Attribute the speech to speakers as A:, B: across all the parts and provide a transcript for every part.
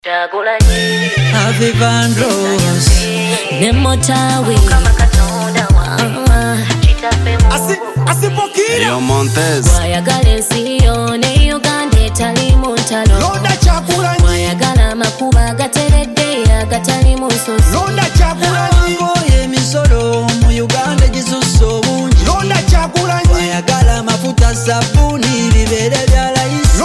A: Ave Van Rose
B: Nemotawi
C: Yo Montez
B: Wayagala ensi yone Uganda etali mu ntalo Wayagala amakuba agateredde agatali mu nsozi
A: Ngoye emisolo mu Uganda gisusse obungi Wayagala amafuta sabuni bibeere bya layisi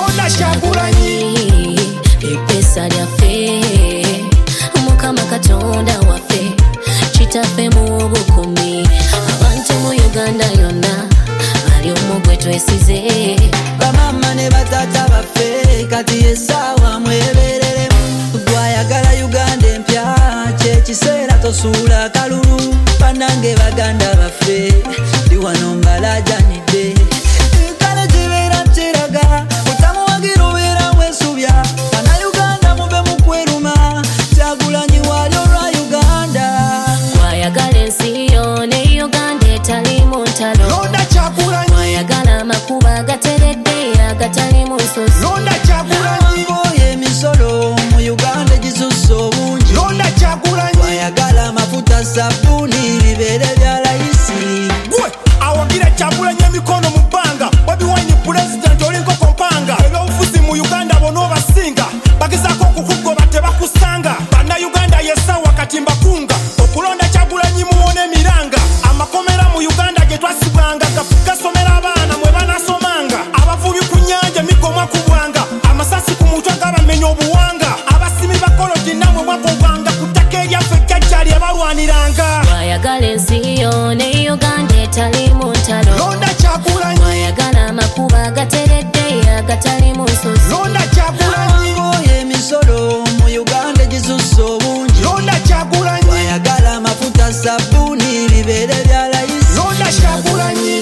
B: Epesa lyaffe Mukama Katonda waffe kitaffe mu bukumi abantu mu Uganda yonna ali omu gwe twesize
A: bamama ne batata baffe kati essaawa mwebereremu gwayagala Uganda empya kyekiseera tosuula kalulu bannange baganda baffe ndi wano mbalajanidde kale kibeera kiraga utamuwagira obeera weesubya bannayuganda mube mu kweruma Kyagulanyi wali olwa Uganda
B: wayagala ensi yone Uganda etali mu ntalo wayagala amakuba agateredde agatali mu nsozi
A: Ngoye emisolo mu Uganda gisusse obungi wayagala amafuta sabuni bibeere bya layisi
D: awagira Kyagulanyi emikono mu bbanga Bobi Wine president olinkoko mpanga ebyobufuzi mu Uganda bona obasinga bagezaako okukugoba tebakusanga bannayuganda yesawa kati mbakunga okulonda Kyagulanyi muwona emiranga amakomera mu Uganda ge twasibwanga gasomera abaana mwe banasomanga abavubi ku nnyanja emigomwa ku bwanga amasasi ku mutwe gabamenya obuwanga abasimi bakoloti namwe mwakobwanga ku ttaka eryaffe jjajja lye balwaniranga
B: wayagala ensi yone Uganda etali mu ntalo
D: londa Kyagulanyi
B: wayagala amakuba agateredde agatali mu nsozi
D: londa Kyagulanyi
A: Ngoye emisolo mu Uganda gisusse obungi
D: londa Kyagulanyi
A: wayagala amafuta sabuni bibeere bya layisi
D: londa Kyagulanyi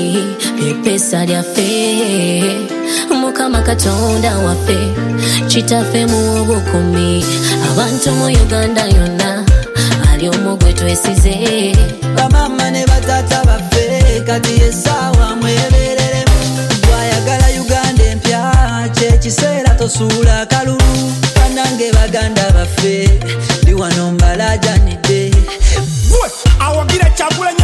B: epesa lyaffe Mukama Katonda waffe kitaffe mu bukumi abantu mu Uganda yonna ali omu gwe twesize
A: bamama ne batata baffe kati essaawa mwebereremu gwayagala Uganda empya kyekiseera tosuula kalulu bannange baganda baffe ndi wano mbalajanidde
D: awagira Kyagulanyi